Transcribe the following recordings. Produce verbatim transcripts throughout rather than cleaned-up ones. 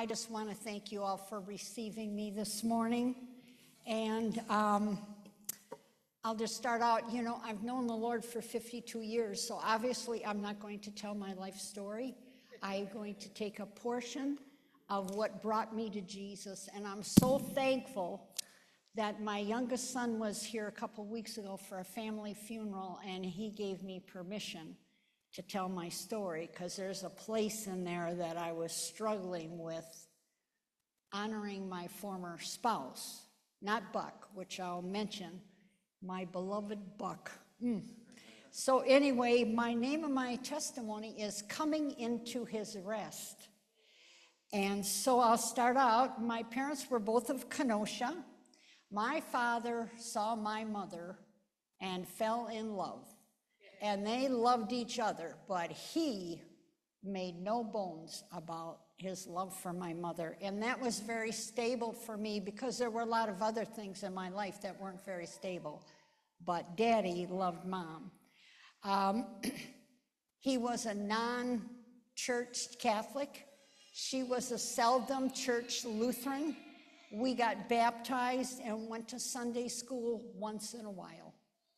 I just want to thank you all for receiving me this morning. And um, I'll just start out, you know, I've known the Lord for fifty-two years, so obviously I'm not going to tell my life story. I'm going to take a portion of what brought me to Jesus, and I'm so thankful that my youngest son was here a couple weeks ago for a family funeral, and he gave me permission to tell my story, because there's a place in there that I was struggling with honoring my former spouse, not Buck, which I'll mention, my beloved Buck. Mm. So anyway, my name of my testimony is Coming Into His Rest. And so I'll start out. My parents were both of Kenosha. My father saw my mother and fell in love. And they loved each other, but he made no bones about his love for my mother. And that was very stable for me because there were a lot of other things in my life that weren't very stable. But Daddy loved Mom. Um, he was a non-church Catholic. She was a seldom church Lutheran. We got baptized and went to Sunday school once in a while.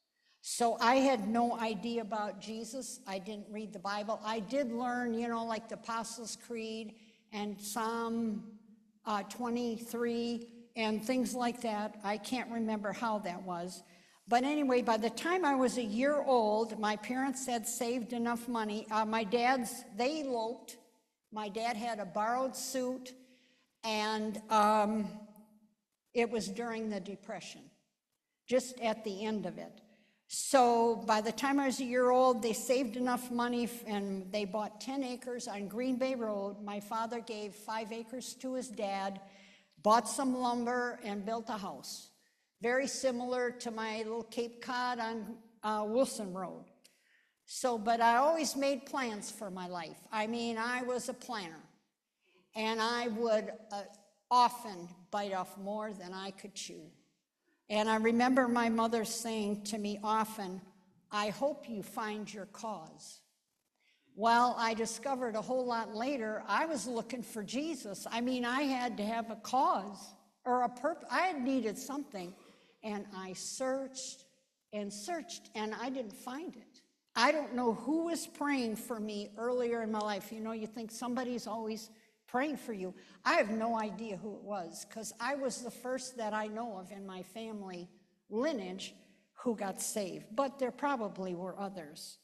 So I had no idea about Jesus. I didn't read the Bible. I did learn, you know, like the Apostles' Creed and Psalm uh, twenty-three and things like that. I can't remember how that was. But anyway, by the time I was a year old, my parents had saved enough money. Uh, my dad's, they eloped. My dad had a borrowed suit, and um, it was during the Depression, just at the end of it. So by the time I was a year old, they saved enough money and they bought ten acres on Green Bay Road. My father gave five acres to his dad, bought some lumber, and built a house. Very similar to my little Cape Cod on uh, Wilson Road. So, but I always made plans for my life. I mean, I was a planner. And I would uh, often bite off more than I could chew. And I remember my mother saying to me often, I hope you find your cause. Well, I discovered a whole lot later, I was looking for Jesus. I mean, I had to have a cause or a purpose. I had needed something. And I searched and searched, and I didn't find it. I don't know who was praying for me earlier in my life. You know, you think somebody's always praying for you. I have no idea who it was, because I was the first that I know of in my family lineage who got saved, but there probably were others.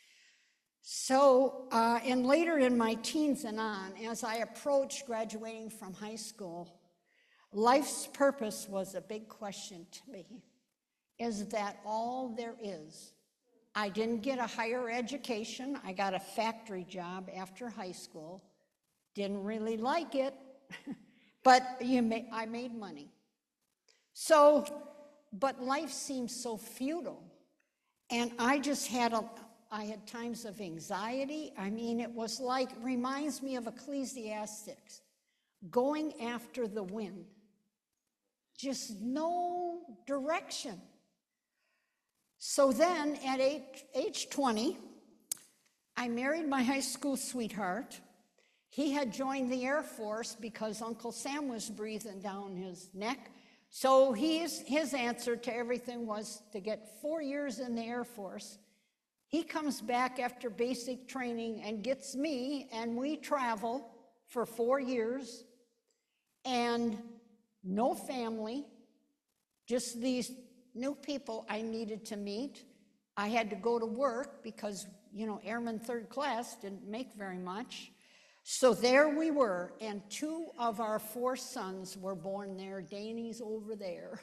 So, uh, and later in my teens and on, as I approached graduating from high school, life's purpose was a big question to me. Is that all there is? I didn't get a higher education. I got a factory job after high school. Didn't really like it, but you may, I made money. So, but life seemed so futile. And I just had a, I had times of anxiety. I mean, it was like, reminds me of Ecclesiastes, going after the wind. Just no direction. So then at age, age twenty, I married my high school sweetheart. He had joined the Air Force because Uncle Sam was breathing down his neck. So his, his answer to everything was to get four years in the Air Force. He comes back after basic training and gets me, and we travel for four years. And no family, just these new people I needed to meet. I had to go to work because, you know, airman third class didn't make very much. So there we were, and two of our four sons were born there. Danny's over there.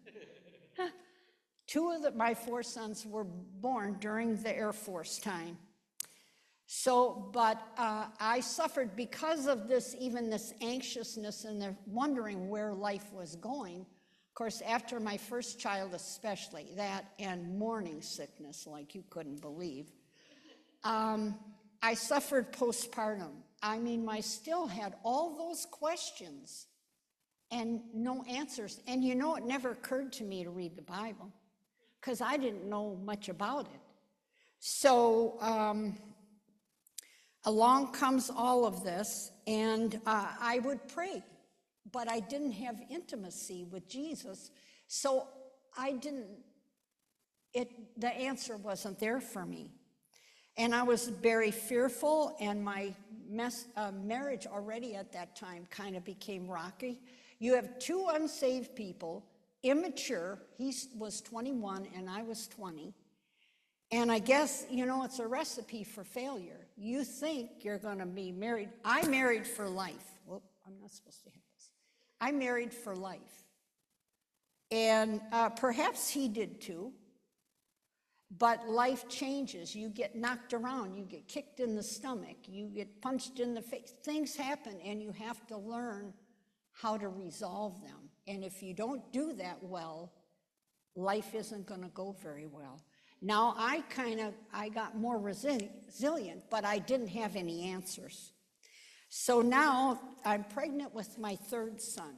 Two of the, my four sons were born during the Air Force time. So, but uh, I suffered because of this, even this anxiousness and the wondering where life was going. Of course, after my first child especially, that and morning sickness like you couldn't believe. Um, I suffered postpartum. I mean, I still had all those questions and no answers. And you know, it never occurred to me to read the Bible because I didn't know much about it. So, um, along comes all of this, And uh, I would pray, but I didn't have intimacy with Jesus. So I didn't, it, the answer wasn't there for me. And I was very fearful, and my mess, uh, marriage already at that time kind of became rocky. You have two unsaved people, immature. He was twenty-one and I was twenty. And I guess, you know, it's a recipe for failure. You think you're going to be married. I married for life. Whoop, I'm not supposed to hit this. I married for life. And uh, perhaps he did too. But life changes. You get knocked around. You get kicked in the stomach. You get punched in the face. Things happen, and you have to learn how to resolve them. And if you don't do that well, life isn't going to go very well. Now, I kind of, I got more resilient, but I didn't have any answers. So now I'm pregnant with my third son.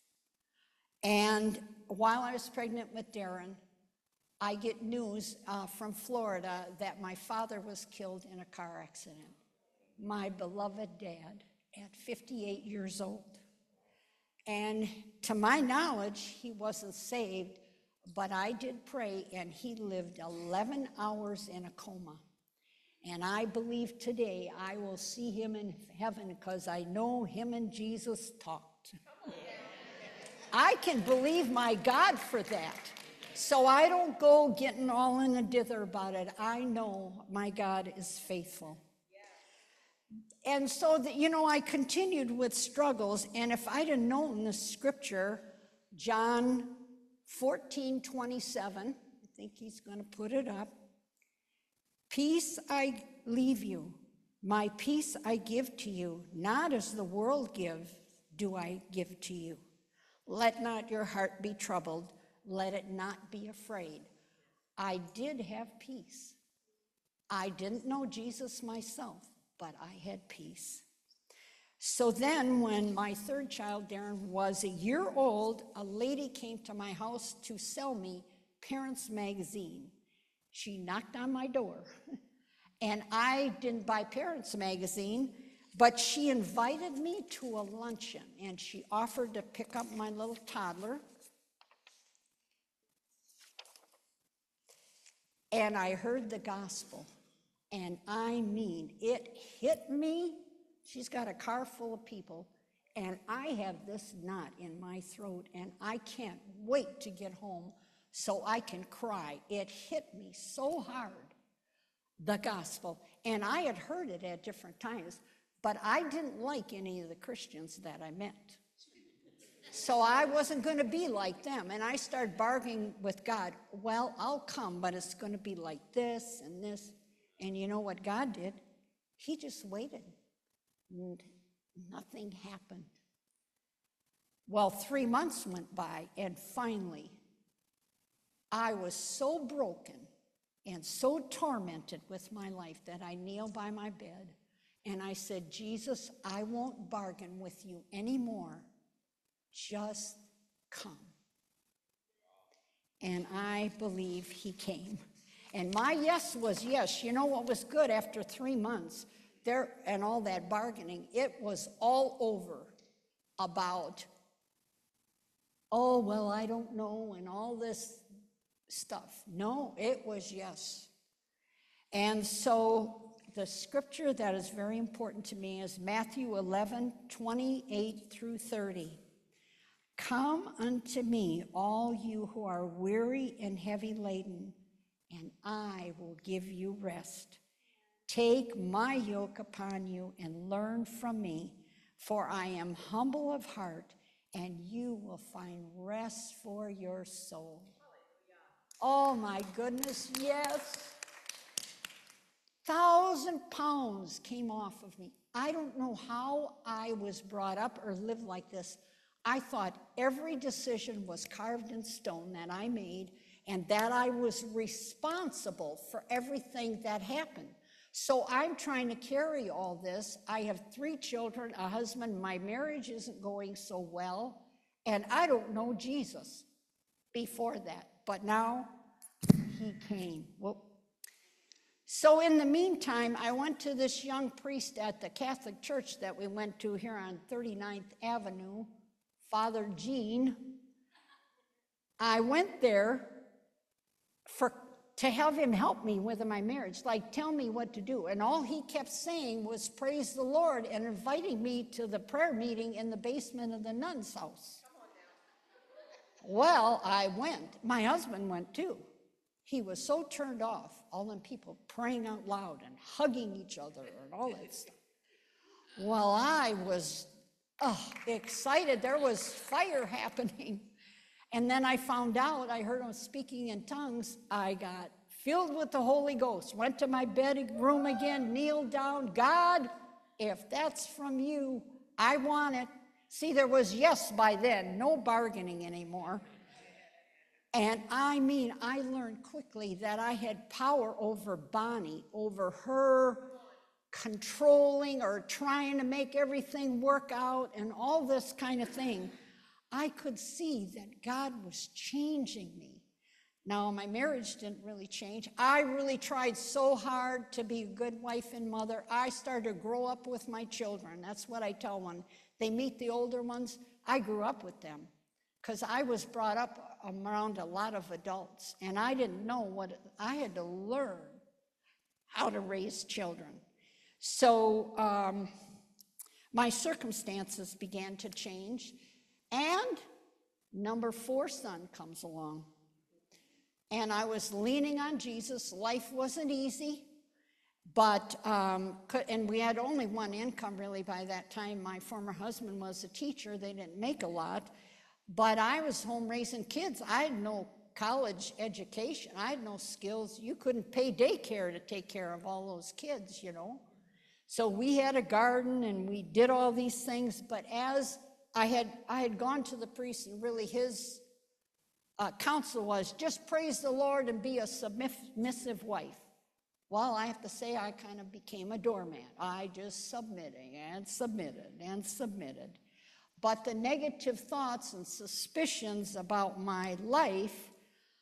And while I was pregnant with Darren, I get news uh, from Florida that my father was killed in a car accident. My beloved dad at fifty-eight years old. And to my knowledge, he wasn't saved, but I did pray, and he lived eleven hours in a coma. And I believe today I will see him in heaven because I know him and Jesus talked. I can believe my God for that. So I don't go getting all in a dither about it. I know my God is faithful. And so, that, you know, I continued with struggles. And if I'd have known the scripture, John fourteen twenty-seven, I think he's going to put it up. Peace I leave you, my peace I give to you, not as the world give, do I give to you. Let not your heart be troubled. Let it not be afraid. I did have peace. I didn't know Jesus myself, but I had peace. So then when my third child, Darren, was a year old, a lady came to my house to sell me Parents Magazine. She knocked on my door, and I didn't buy Parents Magazine, but she invited me to a luncheon, and she offered to pick up my little toddler. And I heard the gospel, and I mean, it hit me. She's got a car full of people, and I have this knot in my throat, and I can't wait to get home so I can cry. It hit me so hard, the gospel. And I had heard it at different times, but I didn't like any of the Christians that I met. So I wasn't going to be like them. And I started bargaining with God. Well, I'll come, but it's going to be like this and this. And you know what God did? He just waited. And nothing happened. Well, three months went by, and finally, I was so broken and so tormented with my life that I kneeled by my bed, and I said, Jesus, I won't bargain with you anymore. Just come. And I believe he came. And my yes was yes. You know what was good after three months there and all that bargaining? It was all over about, oh, well, I don't know, and all this stuff. No, it was yes. And so the scripture that is very important to me is Matthew eleven, twenty-eight through thirty. Come unto me, all you who are weary and heavy laden, and I will give you rest. Take my yoke upon you and learn from me, for I am humble of heart, and you will find rest for your soul. Oh my goodness, yes. Thousand pounds came off of me. I don't know how I was brought up or lived like this. I thought every decision was carved in stone that I made, and that I was responsible for everything that happened. So I'm trying to carry all this. I have three children, a husband. My marriage isn't going so well, and I don't know Jesus before that. But now he came. Well, So in the meantime, I went to this young priest at the Catholic church that we went to here on thirty-ninth Avenue, Father Gene. I went there for to have him help me with my marriage, like tell me what to do. And all he kept saying was praise the Lord and inviting me to the prayer meeting in the basement of the nun's house. Well, I went. My husband went too. He was so turned off, all them people praying out loud and hugging each other and all that stuff. Well, I was oh, excited. There was fire happening. And then I found out, I heard him speaking in tongues. I got filled with the Holy Ghost, went to my bedroom again, kneeled down. God, if that's from you, I want it. See, there was yes by then, no bargaining anymore. And I mean, I learned quickly that I had power over Bonnie, over her controlling or trying to make everything work out and all this kind of thing. I could see that God was changing me. Now, my marriage didn't really change. I really tried so hard to be a good wife and mother. I started to grow up with my children. That's what I tell when they meet the older ones. I grew up with them because I was brought up around a lot of adults, and I didn't know what, I had to learn how to raise children. So um, my circumstances began to change, and number four son comes along. And I was leaning on Jesus. Life wasn't easy, but, um, and we had only one income really by that time. My former husband was a teacher. They didn't make a lot, but I was home raising kids. I had no college education. I had no skills. You couldn't pay daycare to take care of all those kids, you know. So we had a garden and we did all these things, but as I had, I had gone to the priest, and really his uh, counsel was just praise the Lord and be a submissive wife. Well, I have to say I kind of became a doormat. I just submitted and submitted and submitted. But the negative thoughts and suspicions about my life,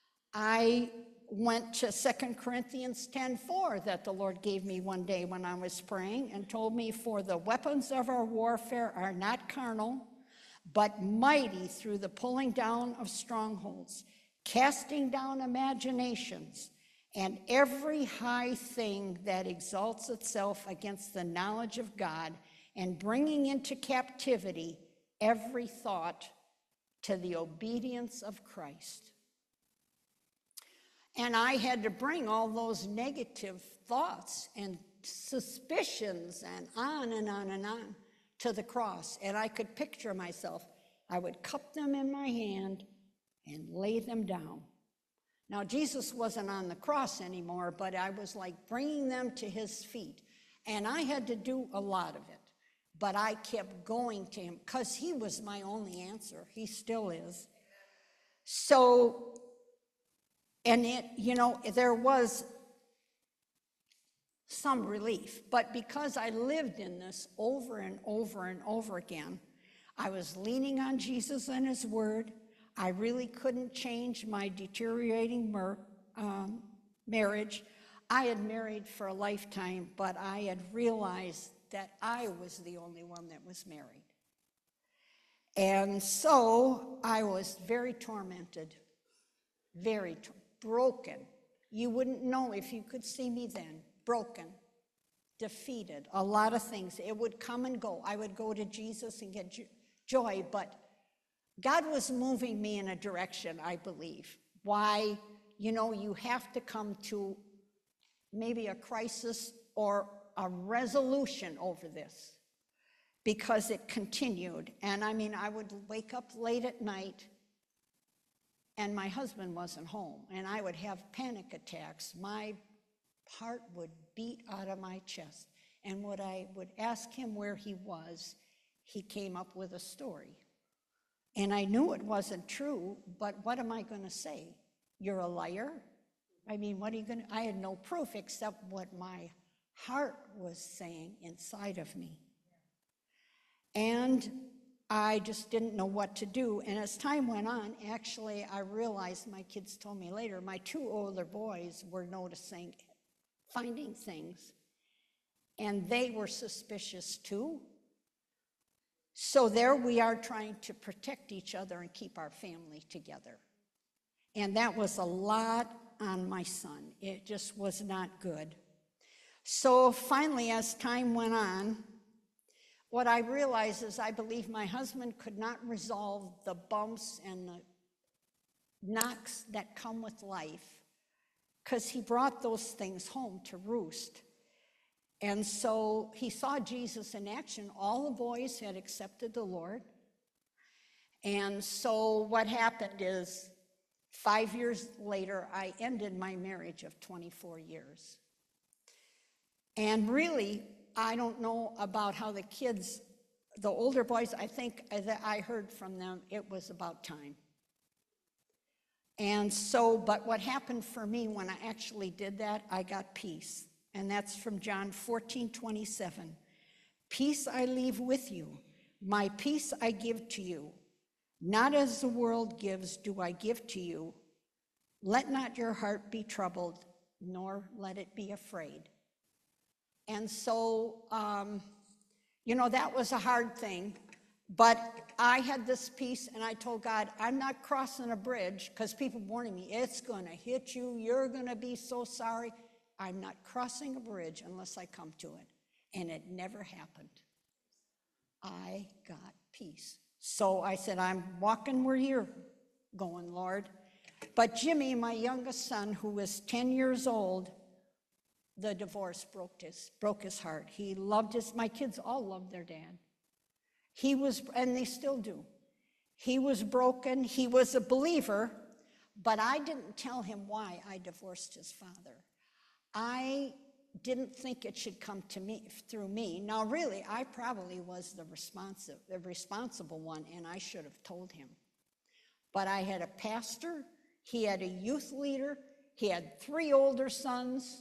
I went to Second Corinthians ten four that the Lord gave me one day when I was praying and told me, for the weapons of our warfare are not carnal, but mighty through the pulling down of strongholds, casting down imaginations, and every high thing that exalts itself against the knowledge of God, and bringing into captivity every thought to the obedience of Christ. And I had to bring all those negative thoughts and suspicions and on and on and on to the cross. And I could picture myself. I would cup them in my hand and lay them down. Now, Jesus wasn't on the cross anymore, but I was like bringing them to his feet. And I had to do a lot of it. But I kept going to him because he was my only answer. He still is. So, and it, you know, there was some relief. But because I lived in this over and over and over again, I was leaning on Jesus and his word. I really couldn't change my deteriorating mer- um, marriage. I had married for a lifetime, but I had realized that I was the only one that was married. And so I was very tormented, very t- broken. You wouldn't know if you could see me then. Broken, defeated, a lot of things. It would come and go. I would go to Jesus and get jo- joy, but God was moving me in a direction, I believe. Why, you know, you have to come to maybe a crisis or a resolution over this, because it continued. And I mean, I would wake up late at night and my husband wasn't home, and I would have panic attacks. My heart would beat out of my chest. And when I would ask him where he was, he came up with a story. And I knew it wasn't true, but what am I going to say? You're a liar? I mean, what are you going to, I had no proof except what my heart was saying inside of me. And I just didn't know what to do. And as time went on, actually, I realized, my kids told me later, my two older boys were noticing finding things. And they were suspicious too. So there we are trying to protect each other and keep our family together. And that was a lot on my son. It just was not good. So finally, as time went on, what I realized is I believe my husband could not resolve the bumps and the knocks that come with life because he brought those things home to roost. And so he saw Jesus in action. All the boys had accepted the Lord. And so what happened is five years later, I ended my marriage of twenty-four years. And really, I don't know about how the kids, the older boys, I think that I heard from them, it was about time. And so, but what happened for me when I actually did that, I got peace. And that's from John fourteen twenty-seven. Peace I leave with you, my peace I give to you. Not as the world gives do I give to you. Let not your heart be troubled, nor let it be afraid. And so, um, you know, that was a hard thing. But I had this peace, and I told God, I'm not crossing a bridge, because people warning me, it's going to hit you, you're going to be so sorry. I'm not crossing a bridge unless I come to it. And it never happened. I got peace. So I said, I'm walking where you're going, Lord. But Jimmy, my youngest son, who was ten years old, the divorce broke his, broke his heart. He loved his, my kids all loved their dad. He was, and they still do. He was broken. He was a believer, but I didn't tell him why I divorced his father. I didn't think it should come to me through me. Now, really, I probably was the responsive, the responsible one, and I should have told him. But I had a pastor, he had a youth leader, he had three older sons.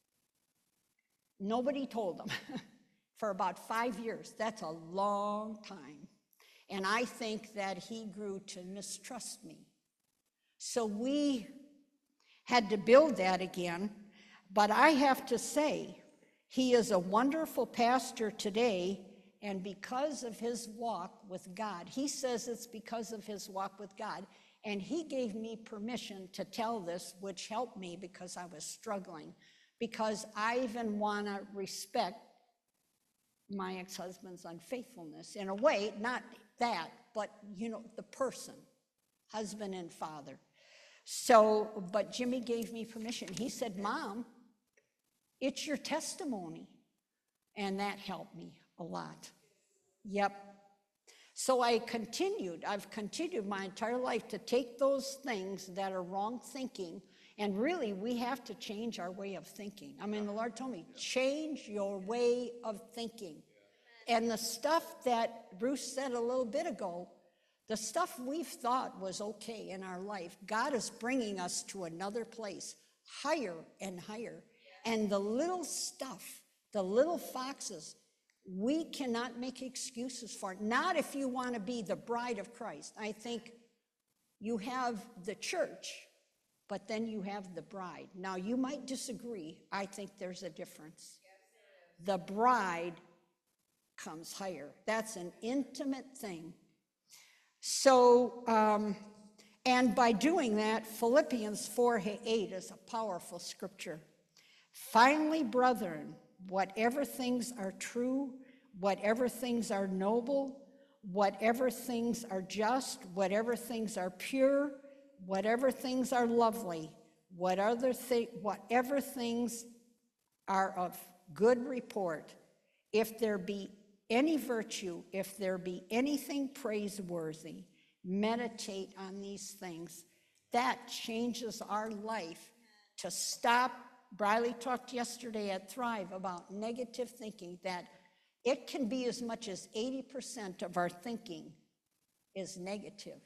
Nobody told him for about five years. That's a long time. And I think that he grew to mistrust me. So we had to build that again. But I have to say, he is a wonderful pastor today, and because of his walk with God, he says it's because of his walk with God, and he gave me permission to tell this, which helped me because I was struggling, because I even want to respect my ex-husband's unfaithfulness. In a way, not that, but, you know, the person, husband and father. So, but Jimmy gave me permission. He said, Mom, it's your testimony. And that helped me a lot. Yep. So I continued, I've continued my entire life to take those things that are wrong thinking, and really we have to change our way of thinking. I mean, the Lord told me, change your way of thinking. And the stuff that Bruce said a little bit ago, the stuff we've thought was okay in our life, God is bringing us to another place, higher and higher. And the little stuff, the little foxes, we cannot make excuses for it. Not if you want to be the bride of Christ. I think you have the church, but then you have the bride. Now, you might disagree. I think there's a difference. The bride comes higher. That's an intimate thing. So, um, and by doing that, Philippians four eight is a powerful scripture. Finally, brethren, whatever things are true, whatever things are noble, whatever things are just, whatever things are pure, whatever things are lovely, what other thi- whatever things are of good report, if there be any virtue, if there be anything praiseworthy, meditate on these things. That changes our life to stop. Briley talked yesterday at Thrive about negative thinking, that it can be as much as eighty percent of our thinking is negative.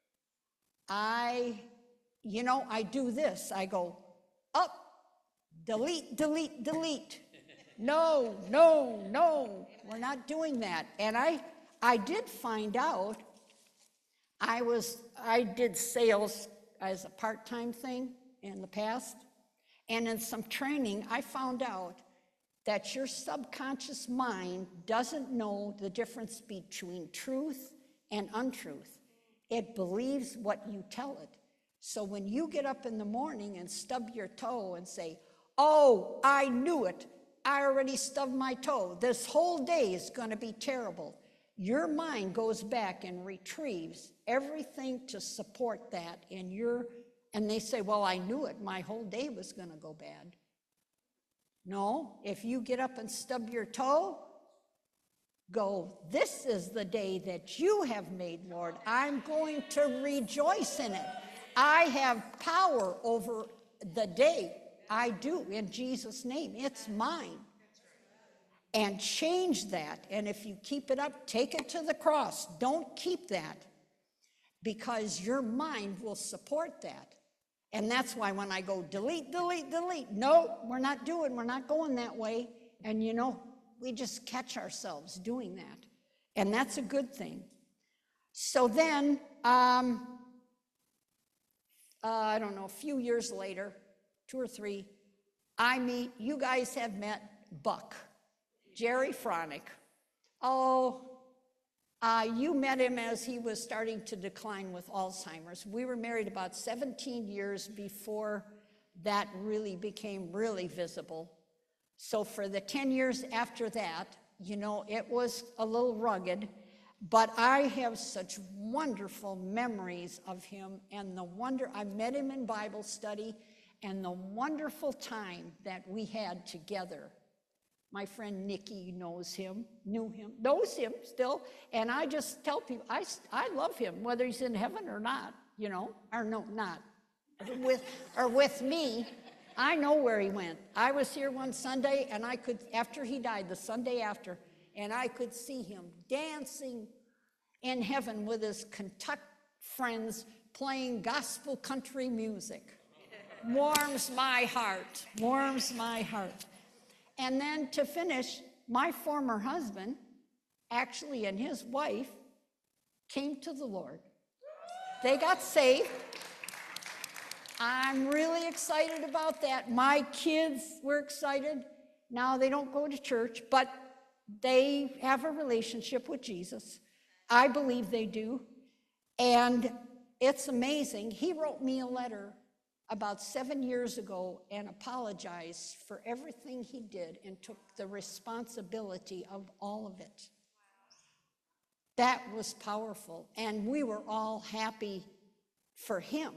I, you know, I do this. I go up, delete, delete, delete. No, no, no, we're not doing that. And I, I did find out, I was, I did sales as a part-time thing in the past. And in some training, I found out that your subconscious mind doesn't know the difference between truth and untruth. It believes what you tell it. So when you get up in the morning and stub your toe and say, oh, I knew it, I already stubbed my toe, this whole day is going to be terrible, your mind goes back and retrieves everything to support that in your, and they say, well, I knew it, my whole day was going to go bad. No, if you get up and stub your toe, go, this is the day that you have made, Lord. I'm going to rejoice in it. I have power over the day. I do, in Jesus' name. It's mine. And change that. And if you keep it up, take it to the cross. Don't keep that, because your mind will support that. And that's why when I go delete, delete, delete, no, we're not doing, we're not going that way. And you know, we just catch ourselves doing that. And that's a good thing. So then, um, uh, I don't know, a few years later, two or three, I meet, you guys have met Buck, Jerry Fronick. Oh, uh, you met him as he was starting to decline with Alzheimer's. We were married about seventeen years before that really became really visible. So for the ten years after that, you know, it was a little rugged, but I have such wonderful memories of him and the wonder, I met him in Bible study, and the wonderful time that we had together. My friend Nikki knows him, knew him, knows him still, and I just tell people, I, I love him, whether he's in heaven or not, you know, or no, not, with, or with me. I know where he went. I was here one Sunday, and I could, after he died, the Sunday after, and I could see him dancing in heaven with his Kentucky friends playing gospel country music. Warms my heart, warms my heart. And then to finish, my former husband, actually, and his wife, came to the Lord. They got saved. I'm really excited about that. My kids were excited. Now they don't go to church, but they have a relationship with Jesus. I believe they do. And it's amazing. He wrote me a letter about seven years ago and apologized for everything he did and took the responsibility of all of it. That was powerful. And we were all happy for him.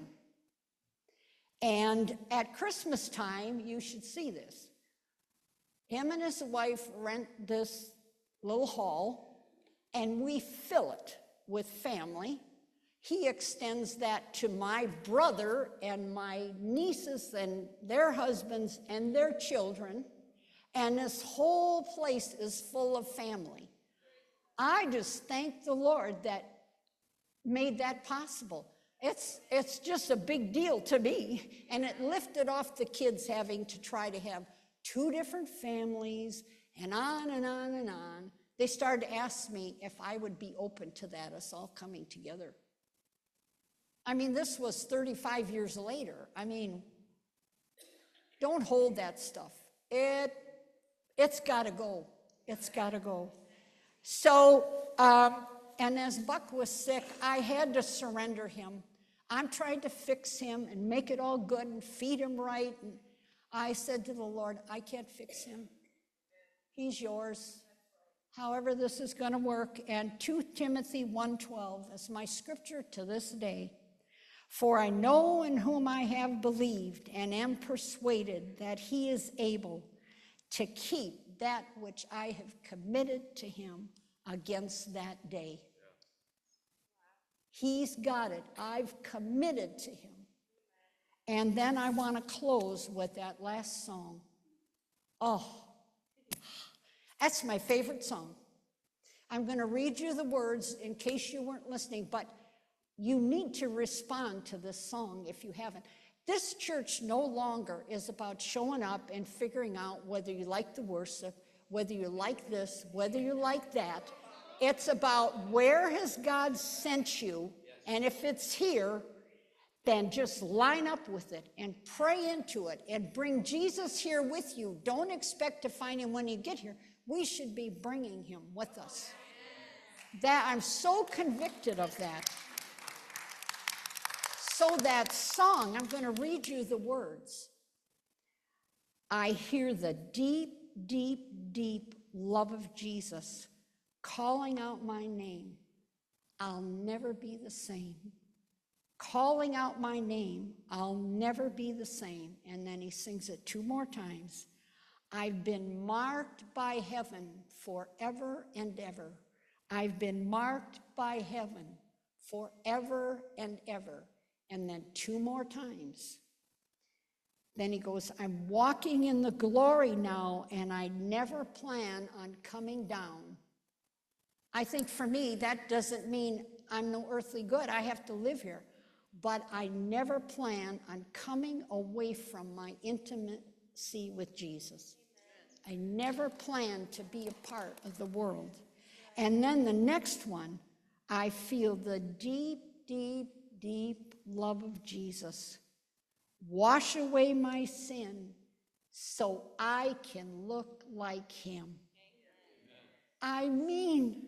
And at Christmas time, you should see this. Him and his wife rent this little hall, and we fill it with family. He extends that to my brother and my nieces and their husbands and their children, and this whole place is full of family. I just thank the Lord that made that possible. It's, it's just a big deal to me, and it lifted off the kids having to try to have two different families, and on and on and on. They started to ask me if I would be open to that, us all coming together. I mean, this was thirty-five years later. I mean, don't hold that stuff. It, it's got to go. It's got to go. So, um, and as Buck was sick, I had to surrender him. I'm trying to fix him and make it all good and feed him right. And I said to the Lord, I can't fix him. He's yours. However this is going to work. And Second Timothy one twelve is my scripture to this day. For I know in whom I have believed and am persuaded that he is able to keep that which I have committed to him against that day. He's got it. I've committed to him. And then I want to close with that last song. Oh, that's my favorite song. I'm going to read you the words in case you weren't listening, but you need to respond to this song if you haven't. This church no longer is about showing up and figuring out whether you like the worship, whether you like this, whether you like that. It's about where has God sent you, and if it's here, then just line up with it and pray into it and bring Jesus here with you. Don't expect to find him when you get here. We should be bringing him with us. That I'm so convicted of that. So that song, I'm going to read you the words. I hear the deep, deep, deep love of Jesus calling out my name. I'll never be the same. Calling out my name, I'll never be the same. And then he sings it two more times. I've been marked by heaven forever and ever. I've been marked by heaven forever and ever. And then two more times. Then he goes, I'm walking in the glory now, and I never plan on coming down. I think for me, that doesn't mean I'm no earthly good. I have to live here. But I never plan on coming away from my intimacy with Jesus. I never plan to be a part of the world. And then the next one, I feel the deep, deep, deep love of Jesus. Wash away my sin so I can look like him. I mean,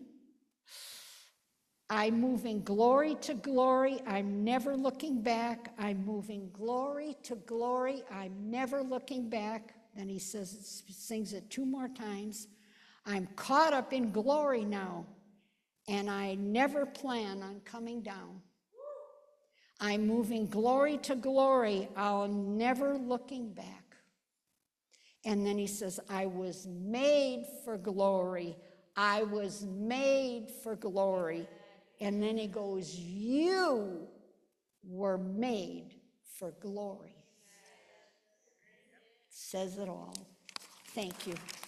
I'm moving glory to glory. I'm never looking back. I'm moving glory to glory. I'm never looking back. Then he says, sings it two more times. I'm caught up in glory now, and I never plan on coming down. I'm moving glory to glory. I'm never looking back. And then he says, I was made for glory. I was made for glory. And then he goes, you were made for glory. Says it all. Thank you.